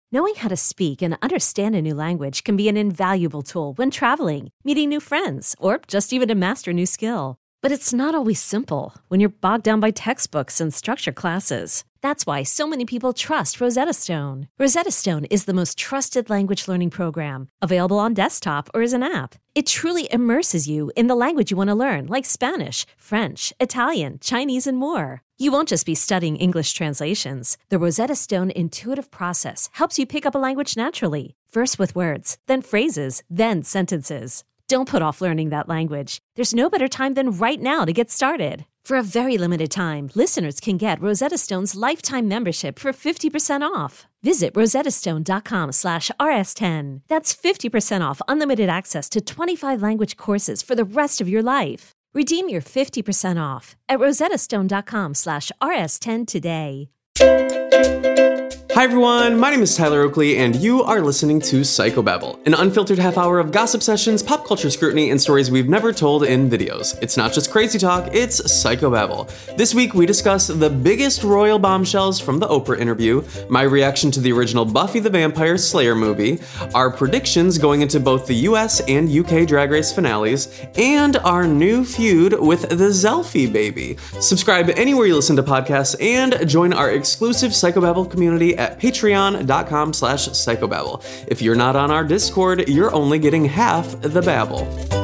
Knowing how to speak and understand a new language can be an invaluable tool when traveling, meeting new friends, or just even to master a new skill. But it's not always simple when you're bogged down by textbooks and structured classes. That's why so many people trust Rosetta Stone. Rosetta Stone is the most trusted language learning program, available on desktop or as an app. It truly immerses you in the language you want to learn, like Spanish, French, Italian, Chinese, and more. You won't just be studying English translations. The Rosetta Stone intuitive process helps you pick up a language naturally, first with words, then phrases, then sentences. Don't put off learning that language. There's no better time than right now to get started. For a very limited time, listeners can get Rosetta Stone's lifetime membership for 50% off. Visit rosettastone.com/rs10. That's 50% off unlimited access to 25 language courses for the rest of your life. Redeem your 50% off at rosettastone.com/rs10 today. Hi everyone, my name is Tyler Oakley, and you are listening to Psychobabble, an unfiltered half hour of gossip sessions, pop culture scrutiny, and stories we've never told in videos. It's not just crazy talk, it's Psychobabble. This week we discuss the biggest royal bombshells from the Oprah interview, my reaction to the original Buffy the Vampire Slayer movie, our predictions going into both the US and UK Drag Race finales, and our new feud with the Zelfie baby. Subscribe anywhere you listen to podcasts and join our exclusive Psychobabble community at patreon.com/psychobabble. If you're not on our Discord, you're only getting half the babble.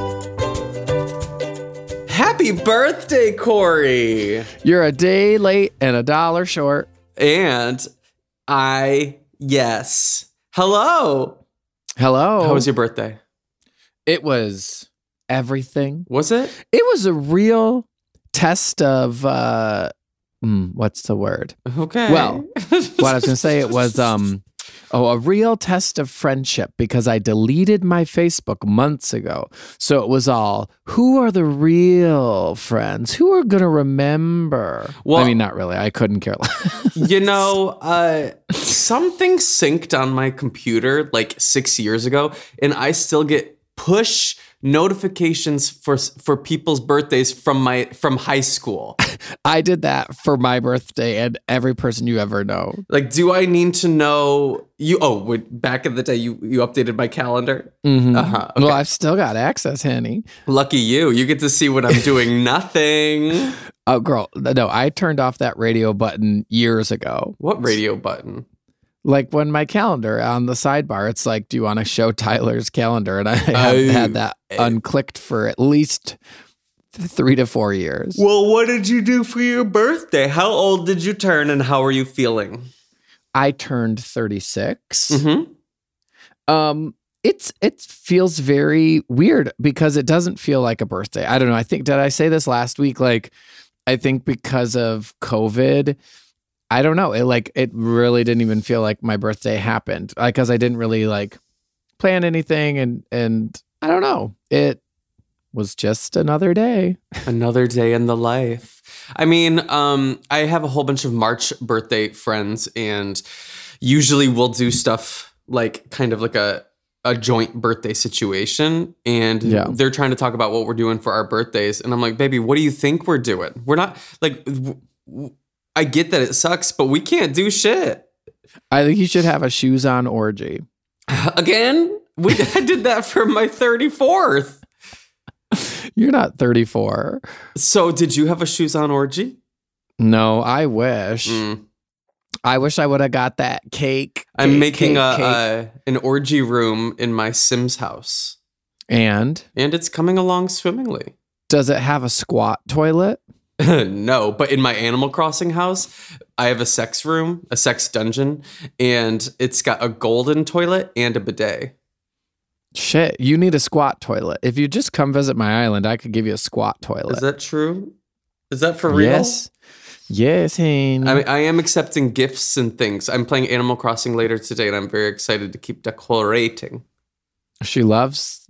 Happy birthday, Corey! You're a day late and $1 short. And yes. Hello! Hello. How was your birthday? It was everything. Was it? It was a real test of, what's the word? Okay. Well, what I was going to say, it was a real test of friendship, because I deleted my Facebook months ago. So it was all, who are the real friends? Who are going to remember? Well, I mean, not really. I couldn't care less. You know, something synced on my computer like 6 years ago, and I still get push notifications for people's birthdays from high school. I did that for my birthday and every person you ever know. Like, do I need to know you? Oh, back in the day, you updated my calendar. Mm-hmm. Okay. Well, I've still got access, honey. Lucky you. You get to see when I'm doing nothing. Oh, girl, no, I turned off that radio button years ago. What radio button? Like when my calendar on the sidebar, it's like, do you want to show Tyler's calendar? And I have had that unclicked for at least 3 to 4 years. Well, what did you do for your birthday? How old did you turn and how are you feeling? I turned 36. Mm-hmm. It feels very weird because it doesn't feel like a birthday. I don't know. Did I say this last week? Like, I think because of COVID, I don't know. It really didn't even feel like my birthday happened, because I didn't really plan anything, and I don't know. It was just another day. Another day in the life. I mean, I have a whole bunch of March birthday friends, and usually we'll do stuff like kind of like a joint birthday situation, and they're trying to talk about what we're doing for our birthdays, and I'm like, baby, what do you think we're doing? We're not like. I get that it sucks, but we can't do shit. I think you should have a shoes on orgy. Again? I did that for my 34th. You're not 34. So did you have a shoes on orgy? No, I wish. I wish I would have got that cake. I'm making an orgy room in my Sims house. And it's coming along swimmingly. Does it have a squat toilet? No, but in my Animal Crossing house, I have a sex room, a sex dungeon, and it's got a golden toilet and a bidet. Shit, you need a squat toilet. If you just come visit my island, I could give you a squat toilet. Is that true? Is that for real? Yes, honey. I mean, I am accepting gifts and things. I'm playing Animal Crossing later today, and I'm very excited to keep decorating. She loves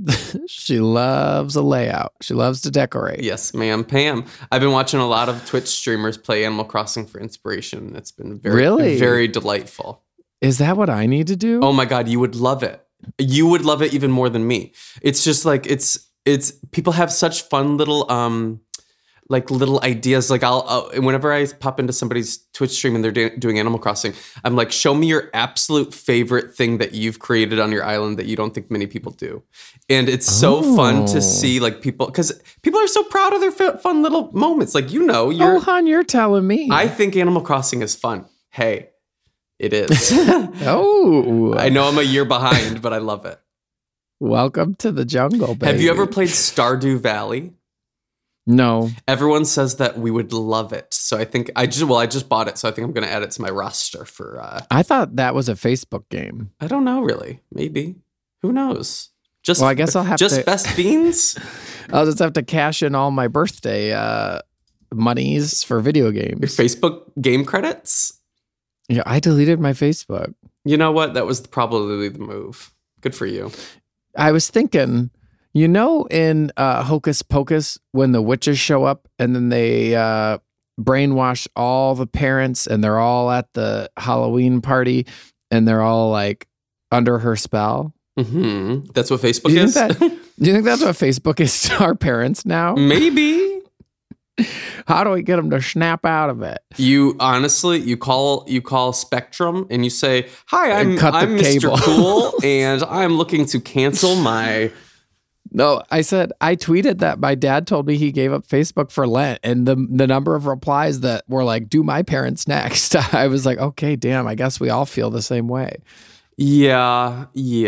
a layout. She loves to decorate. Yes, ma'am, Pam. I've been watching a lot of Twitch streamers play Animal Crossing for inspiration. It's been very delightful. Is that what I need to do? Oh my God, you would love it. You would love it even more than me. It's just like it's people have such fun little like little ideas. Like I'll whenever I pop into somebody's Twitch stream and they're doing Animal Crossing, I'm like, show me your absolute favorite thing that you've created on your island that you don't think many people do. And it's so fun to see like people, because people are so proud of their fun little moments. Like, you're hon, you're telling me. I think Animal Crossing is fun. Hey, it is. Oh, I know I'm a year behind, but I love it. Welcome to the jungle, baby. Have you ever played Stardew Valley? No. Everyone says that we would love it. So I think I just bought it. So I think I'm going to add it to my roster for. I thought that was a Facebook game. I don't know, really. Maybe. Who knows? I guess I'll have just Best Fiends. I'll just have to cash in all my birthday monies for video games. Your Facebook game credits? Yeah, I deleted my Facebook. You know what? That was probably the move. Good for you. I was thinking, in Hocus Pocus, when the witches show up and then they brainwash all the parents and they're all at the Halloween party and they're all like under her spell. Mm-hmm. That's what Facebook is? Do you think that's what Facebook is to our parents now? Maybe. How do we get them to snap out of it? You call Spectrum and you say, "Hi, I'm Mr. Cool, and I'm looking to cancel my." No, I tweeted that my dad told me he gave up Facebook for Lent, and the number of replies that were like, "Do my parents next?" I was like, "Okay, damn, I guess we all feel the same way." Yeah.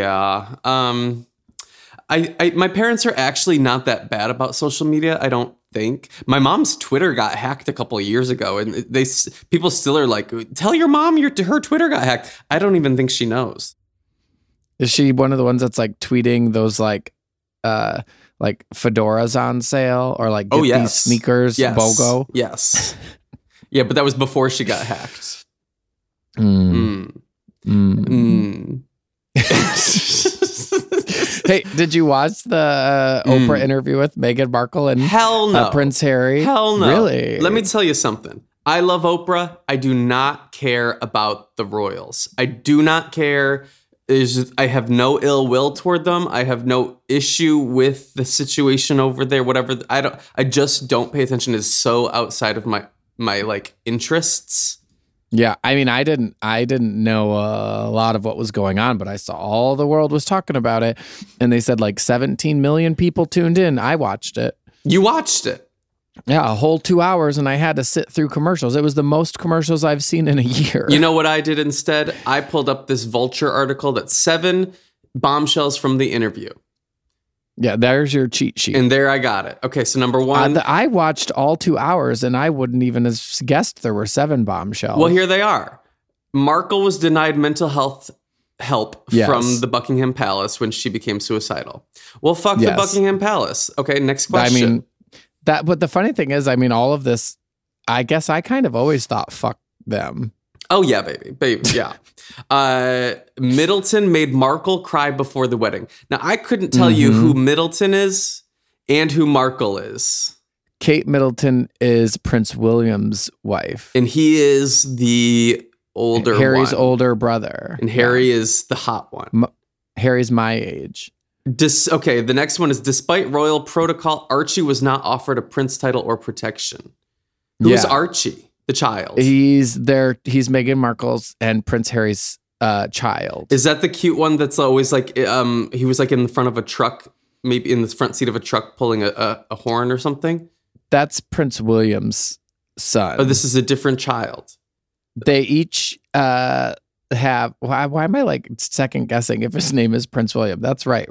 My parents are actually not that bad about social media, I don't think. My mom's Twitter got hacked a couple of years ago, and people still are like, "Tell your mom her Twitter got hacked." I don't even think she knows. Is she one of the ones that's like tweeting those like fedoras on sale or like these sneakers BOGO? Yes. Yeah, but that was before she got hacked. Hey, did you watch the Oprah interview with Meghan Markle and Hell no. Prince Harry? Hell no. Really? Let me tell you something. I love Oprah. I do not care about the royals. I do not care. I have no ill will toward them. I have no issue with the situation over there. Whatever. I just don't pay attention. It's so outside of my like interests. Yeah, I mean, I didn't know a lot of what was going on, but I saw all the world was talking about it, and they said like 17 million people tuned in. I watched it. You watched it? Yeah, a whole 2 hours, and I had to sit through commercials. It was the most commercials I've seen in a year. You know what I did instead? I pulled up this Vulture article that's 7 bombshells from the interview. Yeah, there's your cheat sheet. And there I got it. Okay, so number 1. I watched all 2 hours, and I wouldn't even have guessed there were 7 bombshells. Well, here they are. Markle was denied mental health help from the Buckingham Palace when she became suicidal. Well, fuck the Buckingham Palace. Okay, next question. I mean, but the funny thing is, I mean, all of this, I guess I kind of always thought, fuck them. Oh, yeah, baby, yeah. Middleton made Markle cry before the wedding. Now, I couldn't tell you who Middleton is and who Markle is. Kate Middleton is Prince William's wife. And he is the older Harry's one. older brother. And Harry is the hot one. Harry's my age. Okay, the next one is, despite royal protocol, Archie was not offered a prince title or protection. Who's Archie? The child. He's Meghan Markle's and Prince Harry's child. Is that the cute one that's always like, he was like in the front of a truck, maybe in the front seat of a truck pulling a horn or something? That's Prince William's son. Oh, this is a different child. They each have, why am I like second guessing if his name is Prince William? That's right?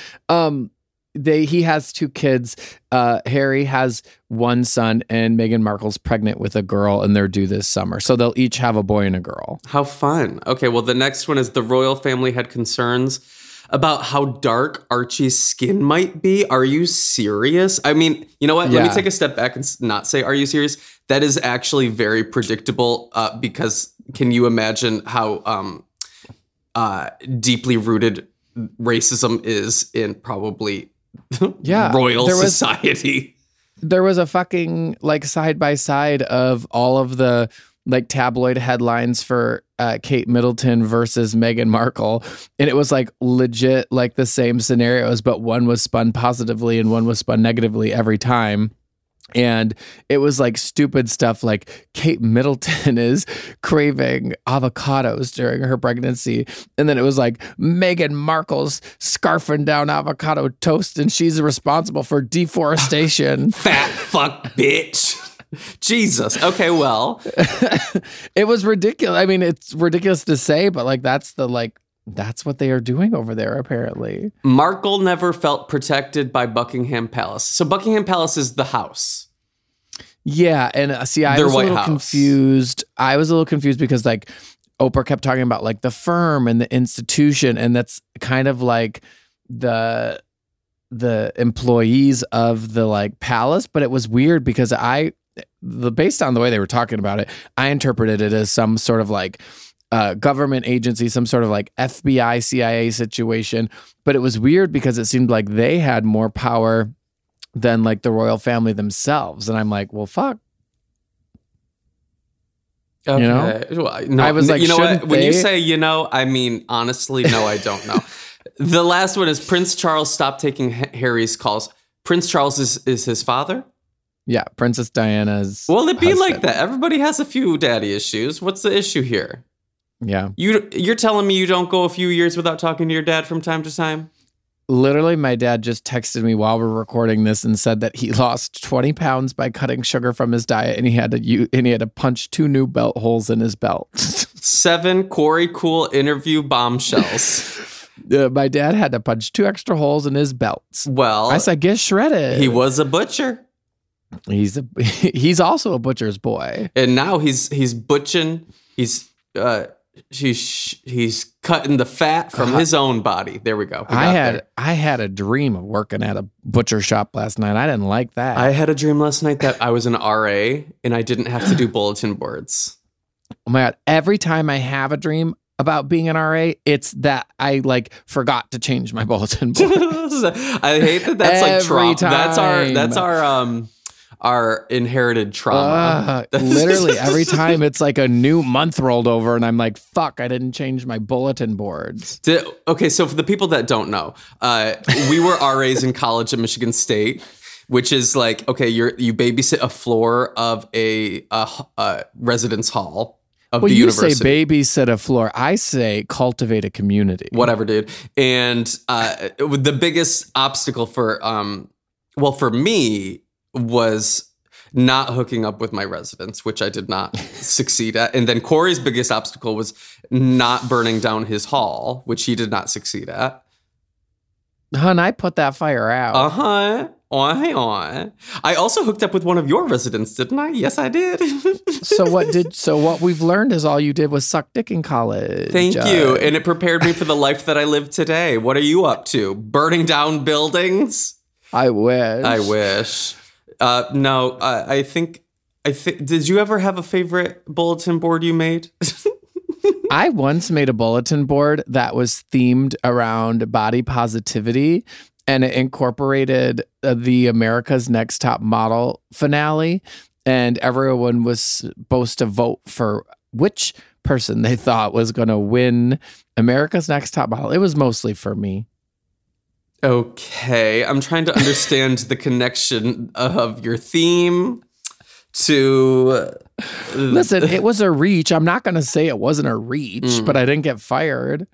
He has 2 kids. Harry has 1 son, and Meghan Markle's pregnant with a girl, and they're due this summer. So they'll each have a boy and a girl. How fun. Okay, well, the next one is, the royal family had concerns about how dark Archie's skin might be. Are you serious? I mean, you know what? Let me take a step back and not say, are you serious? That is actually very predictable because can you imagine how deeply rooted racism is in probably royal society? There was a fucking like side by side of all of the like tabloid headlines for Kate Middleton versus Meghan Markle, and it was like legit like the same scenarios, but one was spun positively and one was spun negatively every time. And it was like stupid stuff like Kate Middleton is craving avocados during her pregnancy. And then it was like Meghan Markle's scarfing down avocado toast and she's responsible for deforestation. Fat fuck bitch. Jesus. Okay, well. It was ridiculous. I mean, it's ridiculous to say, but like that's what they are doing over there, apparently. Markle never felt protected by Buckingham Palace. So Buckingham Palace is the house. Yeah, and see, I was a little confused. I was a little confused because like Oprah kept talking about like the firm and the institution, and that's kind of like the employees of the like palace. But it was weird because based on the way they were talking about it, I interpreted it as some sort of like government agency, some sort of like FBI, CIA situation. But it was weird because it seemed like they had more power than like the royal family themselves. And I'm like, well, fuck. Okay. You know? Well, no, I was like, you know what? When they? you say, I mean, honestly, no, I don't know. The last one is Prince Charles stopped taking Harry's calls. Prince Charles is his father? Yeah, Princess Diana's Well, it'd be husband. like that. Everybody has a few daddy issues. What's the issue here? Yeah. You're telling me you don't go a few years without talking to your dad from time to time? Literally, my dad just texted me while we're recording this and said that he lost 20 pounds by cutting sugar from his diet, and he had to punch 2 new belt holes in his belt. 7 Corey Cool interview bombshells. My dad had to punch 2 extra holes in his belts. Well, I said, get shredded. he was a butcher. He's also a butcher's boy. And now he's butching. He's cutting the fat from his own body. There we go. I had a dream of working at a butcher shop last night. I didn't like that. I had a dream last night that I was an RA and I didn't have to do bulletin boards. Oh my God. Every time I have a dream about being an RA, it's that I like forgot to change my bulletin board. I hate that that's like trauma. That's our inherited trauma. Literally every time it's like a new month rolled over and I'm like, fuck, I didn't change my bulletin boards. Okay, so for the people that don't know, we were RAs in college at Michigan State, which is like, okay, you babysit a floor of a residence hall of the university. You say babysit a floor. I say cultivate a community. Whatever, dude. And the biggest obstacle for me was not hooking up with my residents, which I did not succeed at. And then Corey's biggest obstacle was not burning down his hall, which he did not succeed at. Hun, I put that fire out. Uh-huh. I also hooked up with one of your residents, didn't I? Yes, I did. So what we've learned is all you did was suck dick in college. Thank you. And it prepared me for the life that I live today. What are you up to? Burning down buildings? I wish. No, I think, did you ever have a favorite bulletin board you made? I once made a bulletin board that was themed around body positivity, and it incorporated the America's Next Top Model finale, and everyone was supposed to vote for which person they thought was going to win America's Next Top Model. It was mostly for me. Okay, I'm trying to understand the connection of your theme to... Listen, it was a reach. I'm not going to say it wasn't a reach, but I didn't get fired.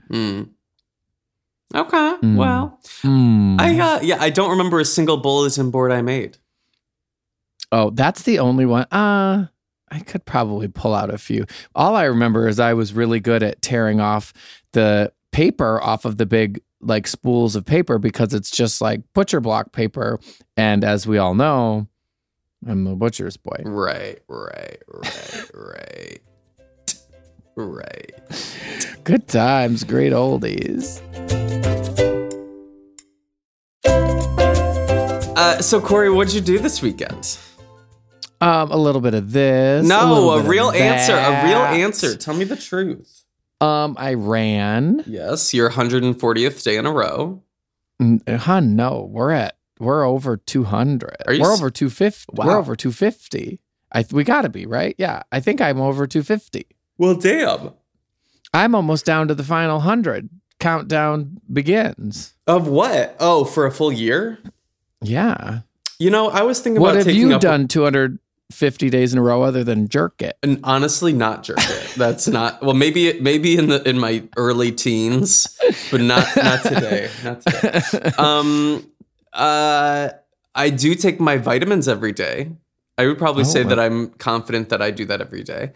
Okay, well, I don't remember a single bulletin board I made. Oh, that's the only one. I could probably pull out a few. All I remember is I was really good at tearing off the paper off of the big like spools of paper because it's just like butcher block paper. And as we all know, I'm a butcher's boy. Right. Good times, great oldies. So Corey, what'd you do this weekend? A little bit of this. No, a real answer. Tell me the truth. I ran. Yes, your 140th day in a row. Hun, no, we're over 200. We're over 250. Wow. We're over 250. We gotta be, right? Yeah, I think I'm over 250. Well, damn. I'm almost down to the final 100. Countdown begins. Of what? Oh, for a full year? Yeah. I was thinking What about have taking you up done 250 days in a row other than jerk it? and honestly not jerk it. That's not well. Maybe in my early teens, but not today. Not today. I do take my vitamins every day. I would probably say that I'm confident that I do that every day.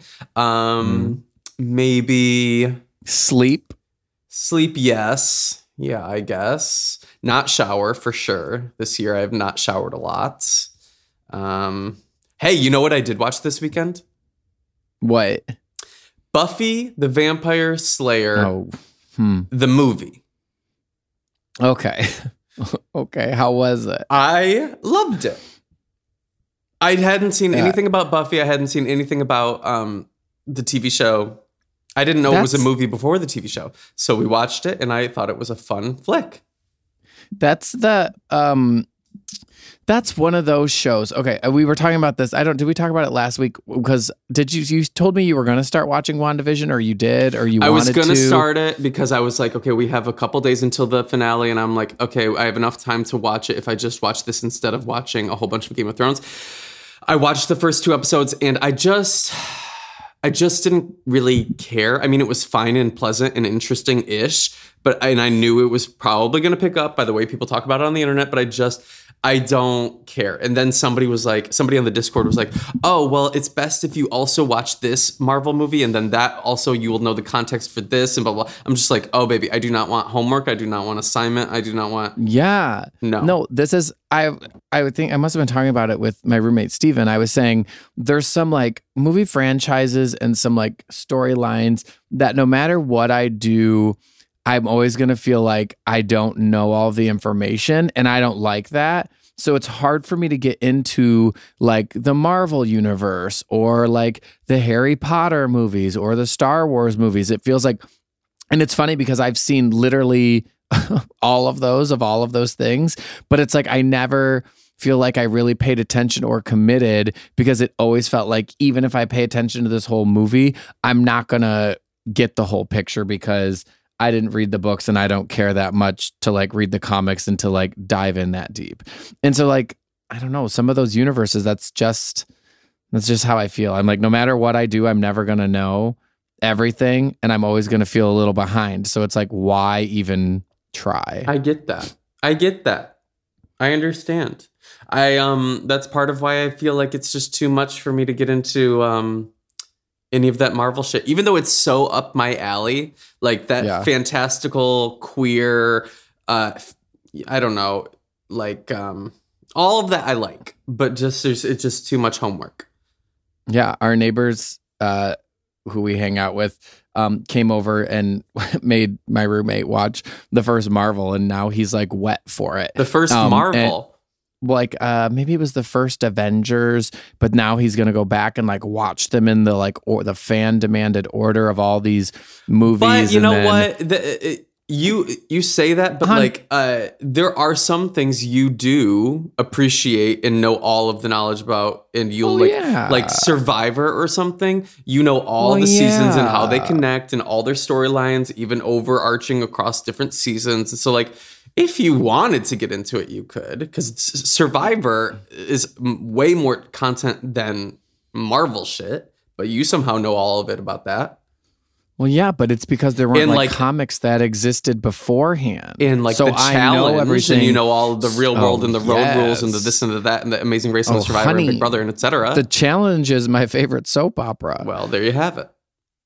Maybe Sleep. Yes. Yeah, I guess. Not shower for sure. This year I have not showered a lot. Hey, you know what I did watch this weekend? What? Buffy the Vampire Slayer, Oh. the movie. Okay. Okay. How was it? I loved it. I hadn't seen anything about Buffy. I hadn't seen anything about the TV show. I didn't know it was a movie before the TV show. So we watched it and I thought it was a fun flick. That's one of those shows. Okay, we were talking about this. Did we talk about it last week? Because you told me you were going to start watching WandaVision, or you did, or you wanted to? I was going to start it because I was like, okay, we have a couple days until the finale, and I'm like, okay, I have enough time to watch it if I just watch this instead of watching a whole bunch of Game of Thrones. I watched the first 2 episodes, and I just didn't really care. I mean, it was fine and pleasant and interesting-ish, and I knew it was probably going to pick up by the way people talk about it on the internet, but I don't care. And then somebody on the Discord was like, oh, well, it's best if you also watch this Marvel movie, and then that also you will know the context for this and blah, blah. I'm just like, oh, baby, I do not want homework. I do not want assignment. I do not want. Yeah. No, this is, I would think I must have been talking about it with my roommate, Steven. I was saying there's some like movie franchises and some like storylines that no matter what I do, I'm always going to feel like I don't know all the information, and I don't like that. So it's hard for me to get into like the Marvel universe or like the Harry Potter movies or the Star Wars movies. It feels like, and it's funny because I've seen literally all of those things, but it's like I never feel like I really paid attention or committed, because it always felt like even if I pay attention to this whole movie, I'm not going to get the whole picture because I didn't read the books and I don't care that much to like read the comics and to like dive in that deep. And so like, I don't know, some of those universes, that's just how I feel. I'm like, no matter what I do, I'm never going to know everything, and I'm always going to feel a little behind. So it's like, why even try? I get that. I understand. That's part of why I feel like it's just too much for me to get into, any of that Marvel shit, even though it's so up my alley, like that fantastical queer, I don't know, like all of that I like, but it's just too much homework. Yeah, our neighbors who we hang out with came over and made my roommate watch the first Marvel, and now he's like wet for it. The first Marvel. Like maybe it was the first Avengers, but now he's gonna go back and like watch them in the like or the fan demanded order of all these movies. But you know what? You say that, but like there are some things you do appreciate and know all of the knowledge about, and you'll like Survivor or something. You know all the seasons and how they connect and all their storylines, even overarching across different seasons. And so like, if you wanted to get into it, you could, because Survivor is way more content than Marvel shit, but you somehow know all of it about that. Well, yeah, but it's because there weren't like comics that existed beforehand. And like so the challenge, everything. And you know all of the real world and the road rules and the this and the that and the Amazing Race and the Survivor and Big Brother and etc. The Challenge is my favorite soap opera. Well, there you have it.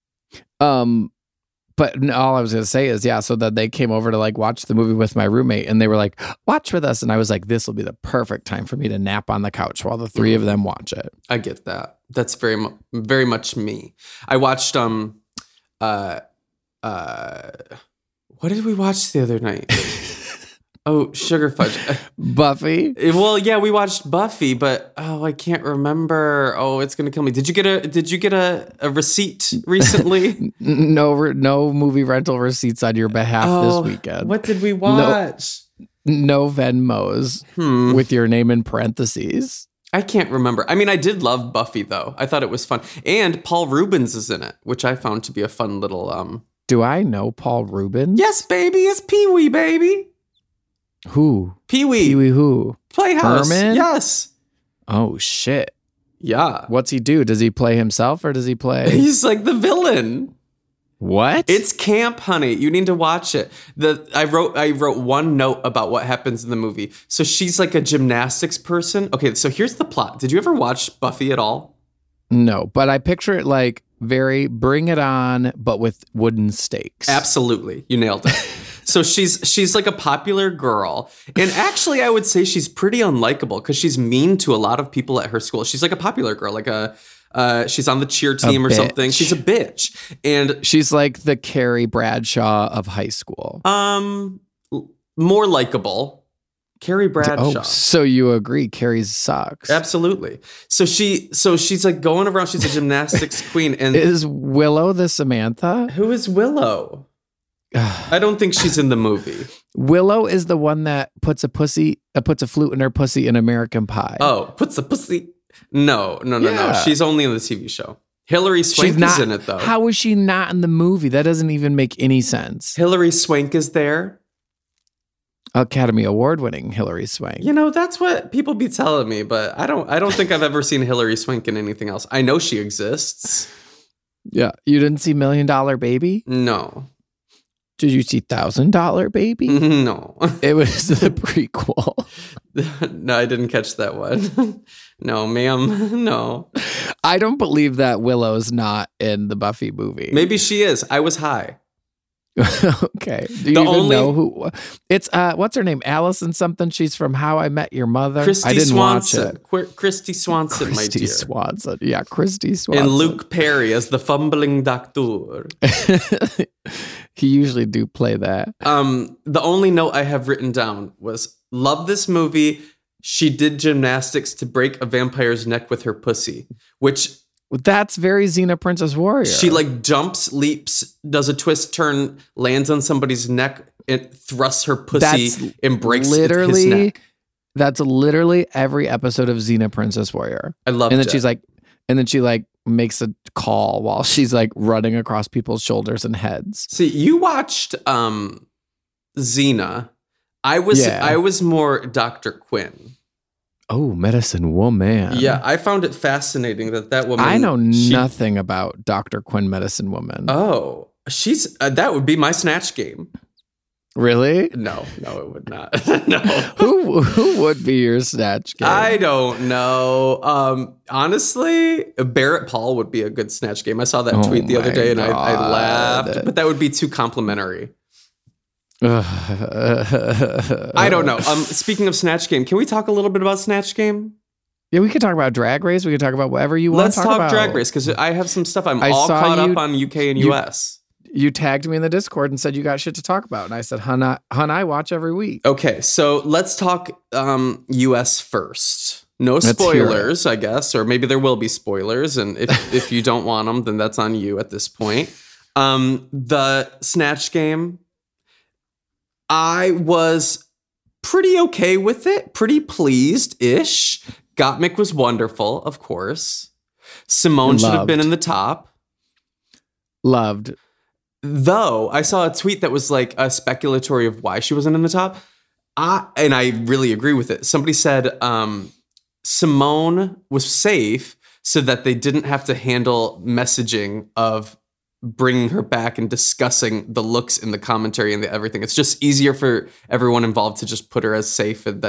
But all I was going to say is, so that they came over to like watch the movie with my roommate, and they were like, watch with us. And I was like, this will be the perfect time for me to nap on the couch while the three of them watch it. I get that. That's very much me. I watched, what did we watch the other night? Oh, Sugar Fudge. Buffy? Well, yeah, we watched Buffy, but I can't remember. Oh, it's gonna kill me. Did you get a receipt recently? No movie rental receipts on your behalf this weekend. What did we watch? No Venmos with your name in parentheses. I can't remember. I mean, I did love Buffy though. I thought it was fun. And Paul Rubens is in it, which I found to be a fun little Do I know Paul Rubens? Yes, baby. It's Pee-wee, baby. Who? Pee-wee. Pee-wee who? Playhouse. Herman? Yes. Oh, shit. Yeah. What's he do? Does he play himself or does he play? He's like the villain. What? It's camp, honey. You need to watch it. I wrote one note about what happens in the movie. So she's like a gymnastics person. Okay, so here's the plot. Did you ever watch Buffy at all? No, but I picture it like very Bring It On, but with wooden stakes. Absolutely. You nailed it. So she's like a popular girl. And actually, I would say she's pretty unlikable because she's mean to a lot of people at her school. She's like a popular girl, like she's on the cheer team or something. She's a bitch. And she's like the Carrie Bradshaw of high school. More likable. Carrie Bradshaw. Oh, so you agree Carrie sucks. Absolutely. So she's like going around, she's a gymnastics queen. And is Willow the Samantha? Who is Willow? I don't think she's in the movie. Willow is the one that puts a flute in her pussy in American Pie. Oh, puts a pussy. No. She's only in the TV show. Hilary Swank is in it, though. How is she not in the movie? That doesn't even make any sense. Hilary Swank is there. Academy Award winning Hilary Swank. You know, that's what people be telling me, but I don't think I've ever seen Hilary Swank in anything else. I know she exists. Yeah. You didn't see $1 Million Baby? No. Did you see $1,000 Baby? No. It was the prequel. No, I didn't catch that one. No, ma'am. No. I don't believe that Willow's not in the Buffy movie. Maybe she is. I was high. Okay. Do you even know who? It's what's her name? Allison something. She's from How I Met Your Mother. Christy I didn't Swanson. watch it. Christy Swanson, my dear. Swanson. Yeah, Christy Swanson. And Luke Perry as the fumbling doctor. He usually do play that. The only note I have written down was love this movie. She did gymnastics to break a vampire's neck with her pussy, which that's very Xena Princess Warrior. She like jumps, leaps, does a twist turn, lands on somebody's neck, and thrusts her pussy and breaks his neck. That's literally every episode of Xena Princess Warrior. I love it. And then she makes a call while she's like running across people's shoulders and heads. See, you watched Xena. I was more Dr. Quinn. Oh, Medicine Woman. Yeah, I found it fascinating that woman. I know nothing about Dr. Quinn, Medicine Woman. Oh, she's that would be my Snatch Game. Really? No, it would not. No. Who would be your Snatch Game? I don't know. Honestly, Barrett Paul would be a good Snatch Game. I saw that tweet the other day and I laughed, but that would be too complimentary. I don't know. Speaking of Snatch Game, can we talk a little bit about Snatch Game? Yeah, we could talk about Drag Race. We could talk about whatever you want to talk about. Let's talk Drag Race because I have some stuff. I'm all caught up on UK and US. You tagged me in the Discord and said you got shit to talk about. And I said, hun, I watch every week. Okay, so let's talk US first. No spoilers, I guess, or maybe there will be spoilers. And if you don't want them, then that's on you at this point. The Snatch Game. I was pretty okay with it, pretty pleased-ish. Gottmik was wonderful, of course. Simone should have been in the top. Loved. Though, I saw a tweet that was like a speculatory of why she wasn't in the top. And I really agree with it. Somebody said Simone was safe so that they didn't have to handle messaging of bringing her back and discussing the looks in the commentary and the everything. It's just easier for everyone involved to just put her as safe and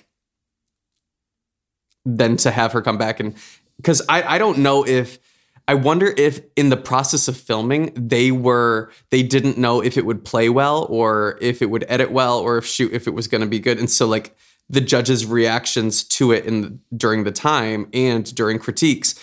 then to have her come back. And because I don't know I wonder if in the process of filming they didn't know if it would play well or if it would edit well or if it was going to be good. And so like the judges' reactions to it during the time and during critiques,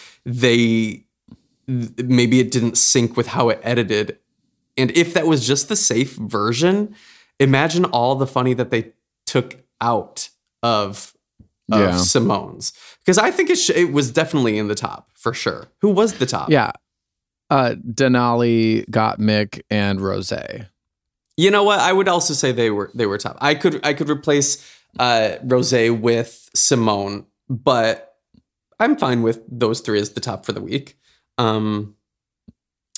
maybe it didn't sync with how it edited. And if that was just the safe version, imagine all the funny that they took out of Simone's. Because I think it was definitely in the top, for sure. Who was the top? Yeah. Denali, Gottmik, and Rosé. You know what? I would also say they were top. I could replace Rosé with Simone, but I'm fine with those three as the top for the week.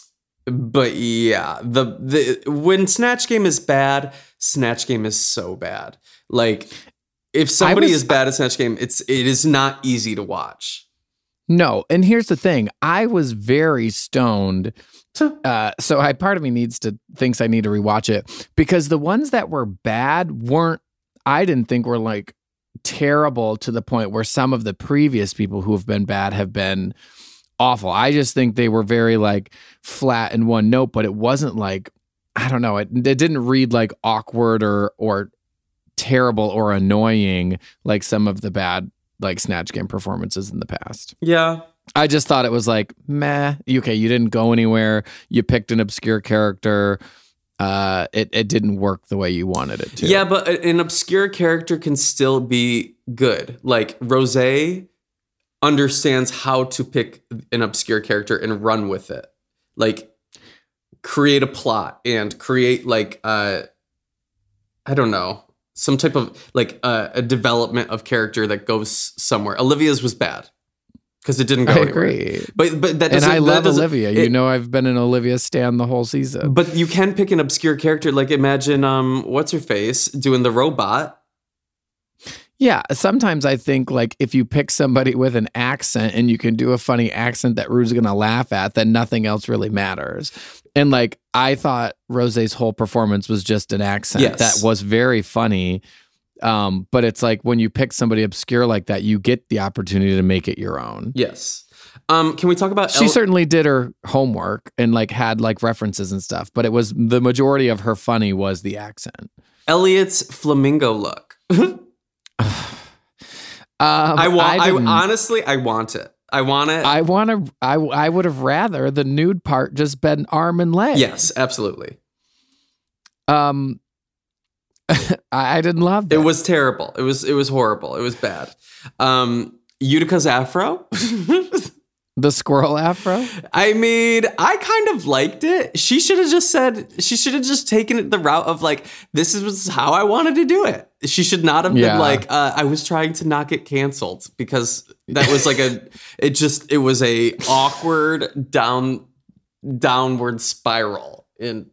But yeah, the when Snatch Game is bad, Snatch Game is so bad. Like if somebody is bad at Snatch Game, it is not easy to watch. No, and here's the thing. I was very stoned. So part of me thinks I need to rewatch it because the ones that were bad I didn't think were like terrible to the point where some of the previous people who have been bad have been awful. I just think they were very like flat in one note, but it wasn't like, I don't know, it didn't read like awkward or terrible or annoying like some of the bad like Snatch Game performances in the past. Yeah. I just thought it was like, meh, okay, you didn't go anywhere. You picked an obscure character. It didn't work the way you wanted it to. Yeah, but an obscure character can still be good. Like Rosé understands how to pick an obscure character and run with it. Like create a plot and create like I don't know, some type of like a development of character that goes somewhere. Olivia's was bad because it didn't go anywhere. I agree. But that doesn't. And I love Olivia. I've been an Olivia stan the whole season. But you can pick an obscure character. Like imagine what's her face doing the robot. Yeah, sometimes I think like if you pick somebody with an accent and you can do a funny accent that Rue's going to laugh at, then nothing else really matters. And like I thought Rosé's whole performance was just an accent that was very funny. But it's like when you pick somebody obscure like that, you get the opportunity to make it your own. Yes. Can we talk about... She certainly did her homework and like had like references and stuff, but it was the majority of her funny was the accent. Elliot's flamingo look. Honestly, I want it. I want it. I would have rather the nude part just been arm and leg. Yes, absolutely. I didn't love that. It was terrible. It was horrible. It was bad. Utica's afro. The squirrel afro? I mean, I kind of liked it. She should have just taken it the route of like, this is how I wanted to do it. She should not have been like, I was trying to not get canceled because that was like it was a awkward downward spiral. And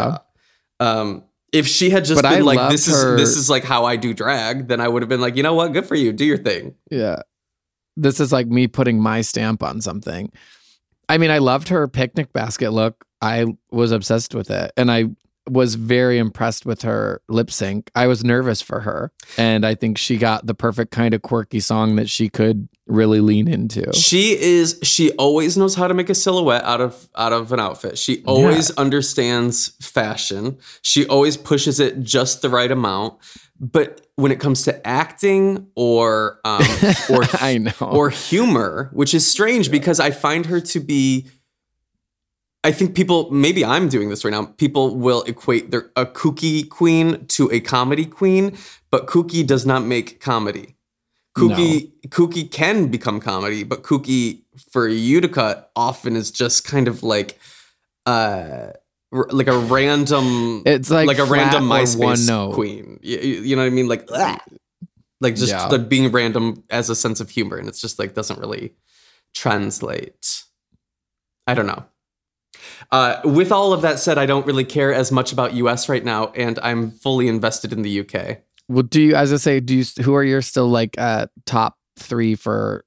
if she had just been like, this is like how I do drag, then I would have been like, you know what? Good for you. Do your thing. Yeah. This is like me putting my stamp on something. I mean, I loved her picnic basket look. I was obsessed with it. And I was very impressed with her lip sync. I was nervous for her. And I think she got the perfect kind of quirky song that she could really lean into. She always knows how to make a silhouette out of an outfit. She always understands fashion. She always pushes it just the right amount. But when it comes to acting or I know. Or humor, which is strange because I find her to be, I think people, maybe I'm doing this right now, people will equate a kooky queen to a comedy queen, but kooky does not make comedy. Kooky can become comedy, but kooky for Utica often is just kind of like a random, it's like a random MySpace one queen. You know what I mean? Like just like being random as a sense of humor, and it's just like doesn't really translate. I don't know. With all of that said, I don't really care as much about US right now, and I'm fully invested in the UK. Well, who are your still like top three for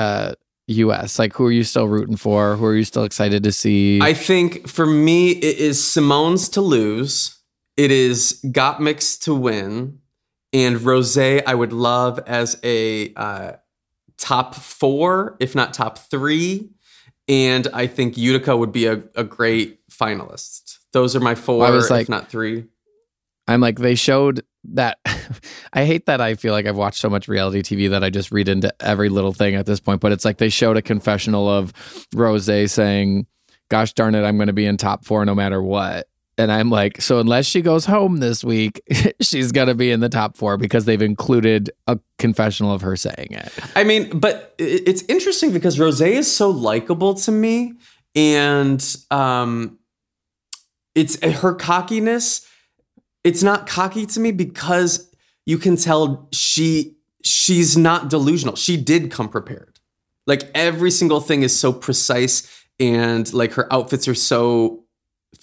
US? Like, who are you still rooting for? Who are you still excited to see? I think for me, it is Simone's to lose. It is Gottmix to win. And Rosé, I would love as a top 4, if not top 3. And I think Utica would be a great finalist. Those are my 4, if not 3. I'm like, they showed that. I hate that I feel like I've watched so much reality TV that I just read into every little thing at this point. But it's like they showed a confessional of Rosé saying, gosh darn it, I'm going to be in top 4 no matter what. And I'm like, so unless she goes home this week, she's going to be in the top 4 because they've included a confessional of her saying it. I mean, but it's interesting because Rosé is so likable to me. And it's her cockiness. It's not cocky to me because you can tell she's not delusional. She did come prepared. Like every single thing is so precise and like her outfits are so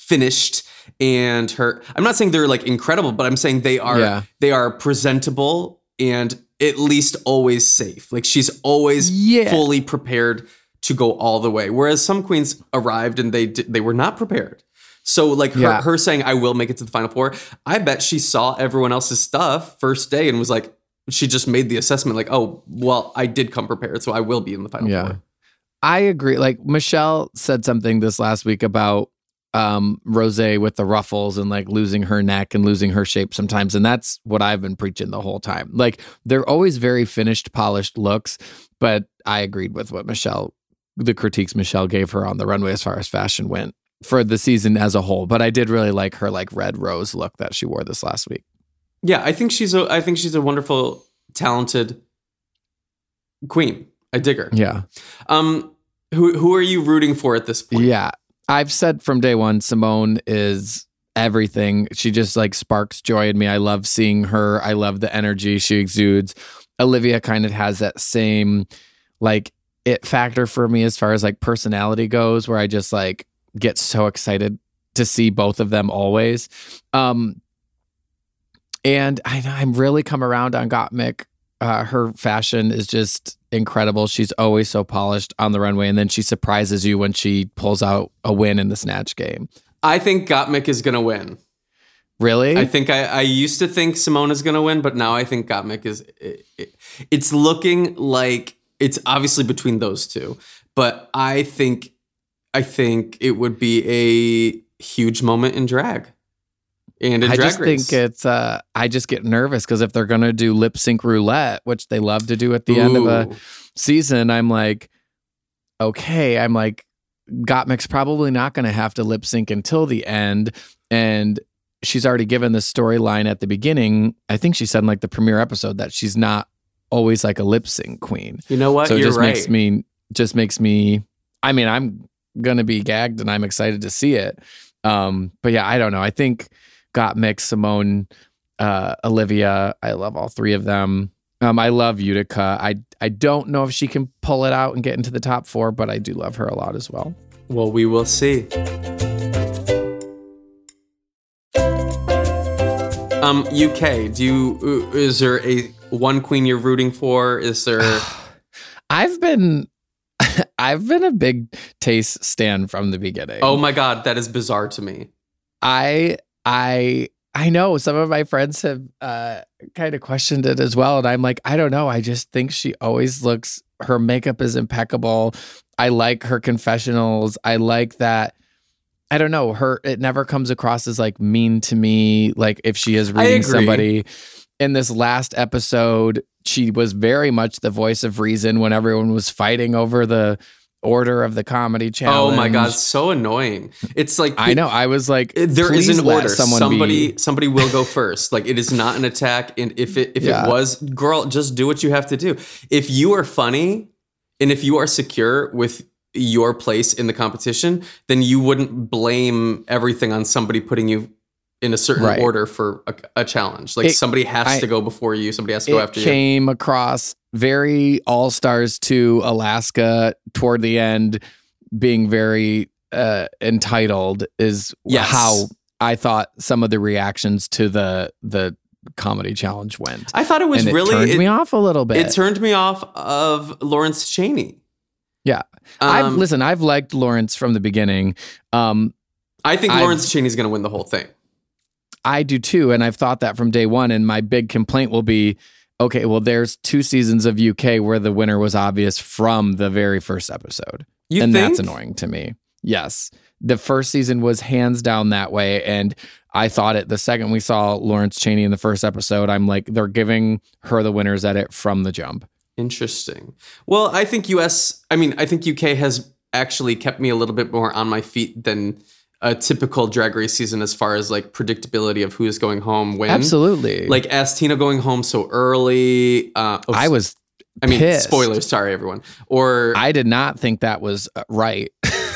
finished, and I'm not saying they're like incredible, but I'm saying they are presentable and at least always safe. Like she's always fully prepared to go all the way. Whereas some queens arrived and they were not prepared. So like her saying, I will make it to the Final Four. I bet she saw everyone else's stuff first day and was like, she just made the assessment like, oh, well, I did come prepared, so I will be in the Final Four. I agree. Like Michelle said something this last week about Rosé with the ruffles and like losing her neck and losing her shape sometimes. And that's what I've been preaching the whole time. Like they're always very finished, polished looks, but I agreed with what the critiques Michelle gave her on the runway as far as fashion went for the season as a whole. But I did really like her like red rose look that she wore this last week. Yeah, I think she's a wonderful, talented queen. I dig her. Yeah. Who are you rooting for at this point? Yeah. I've said from day one, Simone is everything. She just like sparks joy in me. I love seeing her. I love the energy she exudes. Olivia kind of has that same like it factor for me as far as like personality goes, where I just like get so excited to see both of them always. And I'm really come around on Gottmik. Her fashion is just incredible. She's always so polished on the runway, and then she surprises you when she pulls out a win in the snatch game. I think Gottmik is going to win. Really? I think I used to think Simone is going to win, but now I think Gottmik is. It's looking like it's obviously between those two, but I think it would be a huge moment in drag. And in Drag Race. Think it's, I just get nervous because if they're going to do lip sync roulette, which they love to do at the end of a season, I'm like, okay, Gottmik's probably not going to have to lip sync until the end. And she's already given the storyline at the beginning. I think she said in like the premiere episode that she's not always like a lip sync queen. You know what? So You're right. makes me, I mean, I'm going to be gagged and I'm excited to see it. But yeah, I don't know. I think Gottmik, Simone, Olivia. I love all three of them. I love Utica. I don't know if she can pull it out and get into the top 4, but I do love her a lot as well. Well, we will see. UK, is there a one queen you're rooting for? Is there? I've been a big Tayce stan from the beginning. Oh my God, that is bizarre to me. I know some of my friends have kind of questioned it as well. And I'm like, I don't know. I just think she always looks, her makeup is impeccable. I like her confessionals. I like that. I don't know. It never comes across as like mean to me. Like if she is reading somebody in this last episode, she was very much the voice of reason when everyone was fighting over the order of the comedy challenge. Oh my God, so annoying. It's like I know. I was like, there is an order. Somebody will go first. Like it is not an attack. And if it was, girl, just do what you have to do. If you are funny and if you are secure with your place in the competition, then you wouldn't blame everything on somebody putting you in a certain order for a challenge. Like somebody has to go before you. Somebody has to go after you. It came across very All-Stars to Alaska toward the end, being very entitled is how I thought some of the reactions to the comedy challenge went. I thought it was turned me off a little bit. It turned me off of Lawrence Chaney. Yeah. I've liked Lawrence from the beginning. I think Lawrence Chaney's going to win the whole thing. I do too. And I've thought that from day one. And my big complaint will be, okay, well, there's 2 seasons of UK where the winner was obvious from the very first episode. That's annoying to me. Yes. The first season was hands down that way. And I thought it the second we saw Lawrence Chaney in the first episode, I'm like, they're giving her the winner's edit from the jump. Interesting. Well, I think UK has actually kept me a little bit more on my feet than a typical Drag Race season as far as like predictability of who is going home when. Absolutely. Like Astina going home so early. Pissed. Spoilers. Sorry, everyone. Or I did not think that was right.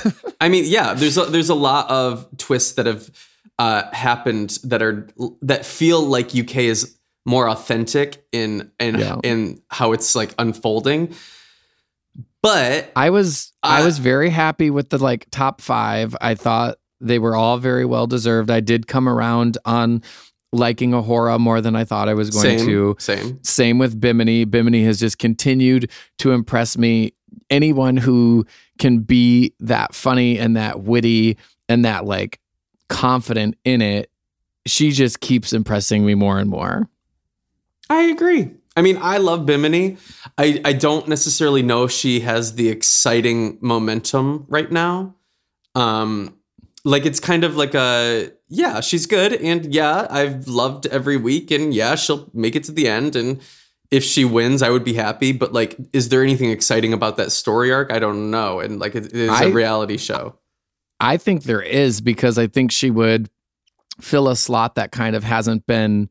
There's a lot of twists that have happened that feel like UK is more authentic in how it's like unfolding. But I was very happy with the like top 5. I thought They were all very well deserved. I did come around on liking Ahura more than I thought I was going to. Same with Bimini. Bimini has just continued to impress me. Anyone who can be that funny and that witty and that like confident in it, she just keeps impressing me more and more. I agree. I mean, I love Bimini. I don't necessarily know if she has the exciting momentum right now. Like it's kind of like she's good. And yeah, I've loved every week. And yeah, she'll make it to the end. And if she wins, I would be happy. But like, is there anything exciting about that story arc? I don't know. And like, it is a reality show. I think there is, because I think she would fill a slot that kind of hasn't been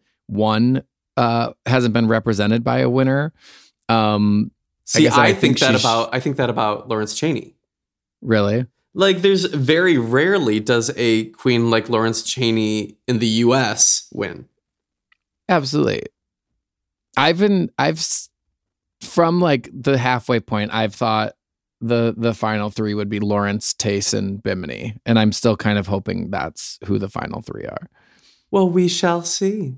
represented by a winner. I think that about Lawrence Chaney. Really? Like, there's very rarely does a queen like Lawrence Chaney in the U.S. win. Absolutely. From like the halfway point, I've thought the final three would be Lawrence, Tayce, and Bimini. And I'm still kind of hoping that's who the final three are. Well, we shall see.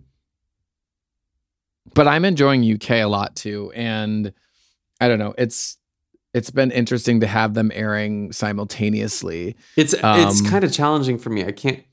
But I'm enjoying UK a lot too. And I don't know, it's been interesting to have them airing simultaneously. It's kind of challenging for me. I can't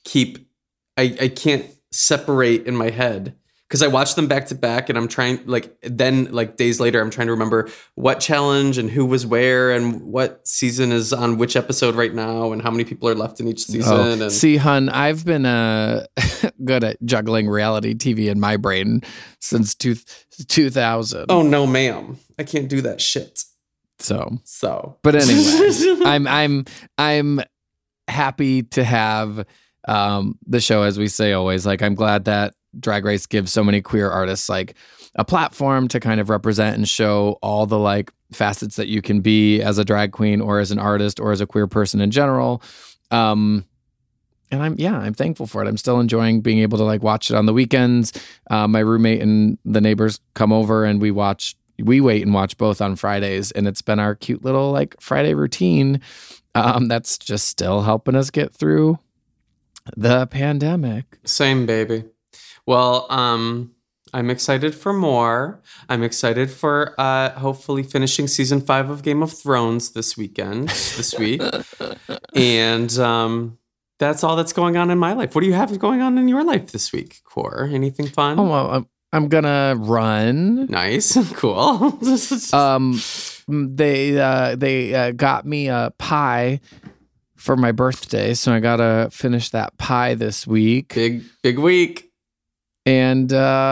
separate in my head, because I watch them back to back, and I'm trying, days later, I'm trying to remember what challenge and who was where and what season is on which episode right now and how many people are left in each season. See, hun, I've been good at juggling reality TV in my brain since 2000. Oh no, ma'am, I can't do that shit. So, but anyway, I'm happy to have the show, as we say always. Like, I'm glad that Drag Race gives so many queer artists like a platform to kind of represent and show all the like facets that you can be as a drag queen or as an artist or as a queer person in general. And I'm thankful for it. I'm still enjoying being able to like watch it on the weekends. My roommate and the neighbors come over and we wait and watch both on Fridays, and it's been our cute little like Friday routine. That's just still helping us get through the pandemic. Same, baby. Well, I'm excited for more. I'm excited for hopefully finishing season 5 of Game of Thrones this week. And that's all that's going on in my life. What do you have going on in your life this week, Core? Anything fun? Oh, well, I'm gonna run. Nice. Cool. They got me a pie for my birthday, so I gotta finish that pie this week. Big week. And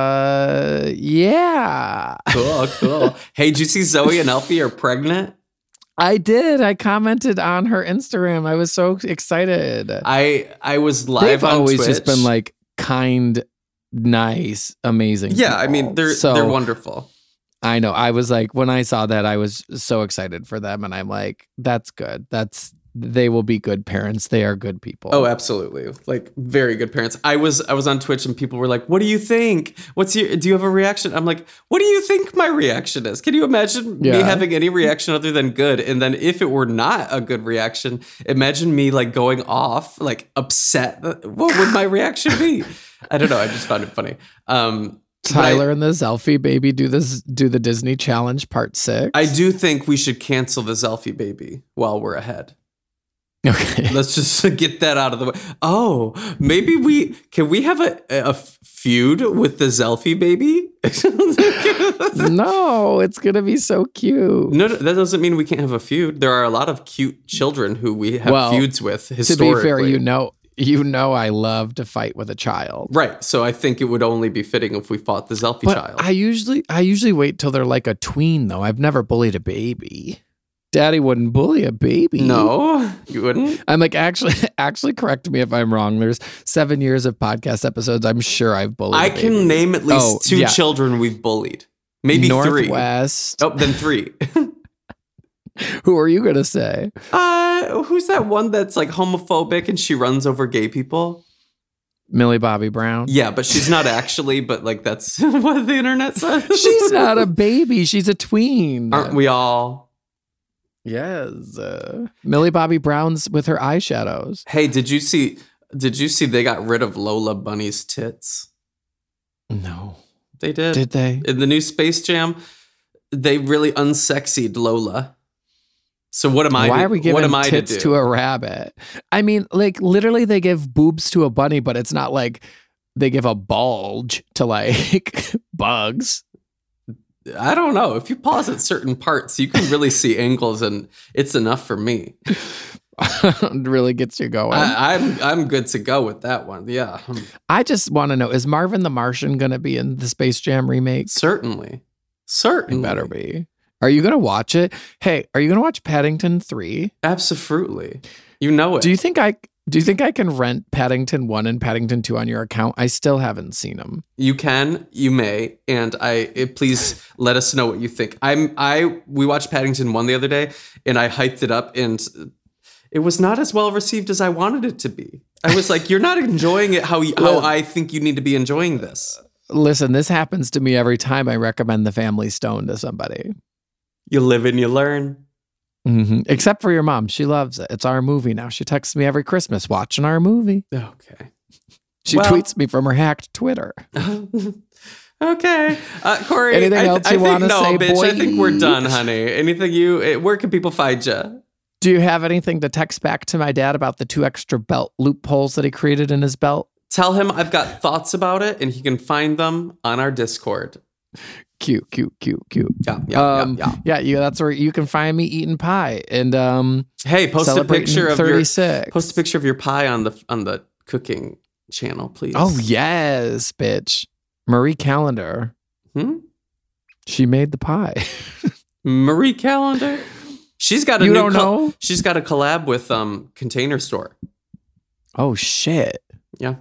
yeah. Cool. Hey, did you see Zoe and Elfie are pregnant? I did. I commented on her Instagram. I was so excited. I was live They've on always Twitch. just been like kind, nice, amazing. Yeah, people. I mean, they're wonderful. I know. I was like, when I saw that, I was so excited for them. And I'm like, that's good. They will be good parents. They are good people. Oh, absolutely. Like, very good parents. I was on Twitch and people were like, what do you think? Do you have a reaction? I'm like, what do you think my reaction is? Can you imagine me having any reaction other than good? And then if it were not a good reaction, imagine me like going off, like upset. What would my reaction be? I don't know. I just found it funny. Tyler and the Zelfie baby do the Disney Challenge Part 6. I do think we should cancel the Zelfie baby while we're ahead. Okay. Let's just get that out of the way. Oh, maybe we have a feud with the Zelfie baby? No, it's going to be so cute. No, that doesn't mean we can't have a feud. There are a lot of cute children who we have feuds with historically. To be fair, you know I love to fight with a child. Right. So I think it would only be fitting if we fought the Zelfie child. I usually wait till they're like a tween though. I've never bullied a baby. Daddy wouldn't bully a baby. No, you wouldn't? I'm like, actually correct me if I'm wrong. There's 7 years of podcast episodes. I'm sure I've bullied I can name at least two children we've bullied. Maybe Northwest. 3. Oh, then 3. Who are you going to say? Who's that one that's like homophobic and she runs over gay people? Millie Bobby Brown. Yeah, but she's not actually, but like that's what the internet says. She's not a baby. She's a tween. Aren't we all? Yes. Millie Bobby Brown's with her eyeshadows. Hey, did you see they got rid of Lola Bunny's tits? No. They did. Did they? In the new Space Jam, they really unsexied Lola. So what am I? Why are we giving tits to do? to a rabbit? I mean, like literally they give boobs to a bunny, but it's not like they give a bulge to like bugs. I don't know. If you pause at certain parts, you can really see angles, and it's enough for me. It really gets you going. I'm good to go with that one. Yeah. I just want to know, is Marvin the Martian going to be in the Space Jam remake? Certainly. It better be. Are you going to watch it? Hey, are you going to watch Paddington 3? Absolutely. You know it. Do you think I can rent Paddington 1 and Paddington 2 on your account? I still haven't seen them. You can, you may, and please let us know what you think. We watched Paddington 1 the other day, and I hyped it up, and it was not as well received as I wanted it to be. I was like, you're not enjoying it how I think you need to be enjoying this. Listen, this happens to me every time I recommend The Family Stone to somebody. You live and you learn. Mm-hmm. Except for your mom. She loves it. It's our movie now. She texts me every Christmas watching our movie. Okay. She tweets me from her hacked Twitter. Okay. Corey, anything else you want to say, bitch, boy? I think we're done, honey. Anything where can people find you? Do you have anything to text back to my dad about the 2 extra belt loopholes that he created in his belt? Tell him I've got thoughts about it, and he can find them on our Discord. Cute. Yeah. That's where you can find me eating pie and hey, post a picture of 36. your pie on the cooking channel, please. Oh yes, bitch. Marie Callender. She made the pie. Marie Callender. She's got a she's got a collab with Container Store. Oh shit. Yeah.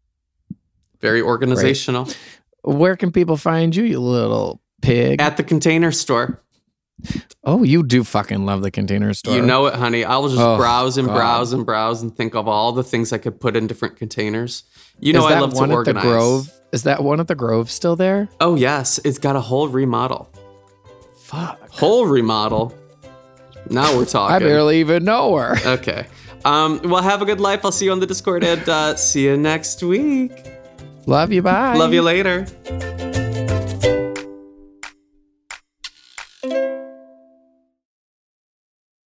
Very organizational. Great. Where can people find you, you little pig? At the Container Store. Oh, you do fucking love the Container Store. You know it, honey. I'll just browse and think of all the things I could put in different containers. You know I love to organize. The Grove? Is that one at the Grove still there? Oh, yes. It's got a whole remodel. Fuck. Whole remodel. Now we're talking. I barely even know her. Okay. Well, have a good life. I'll see you on the Discord, and see you next week. Love you. Bye. Love you later.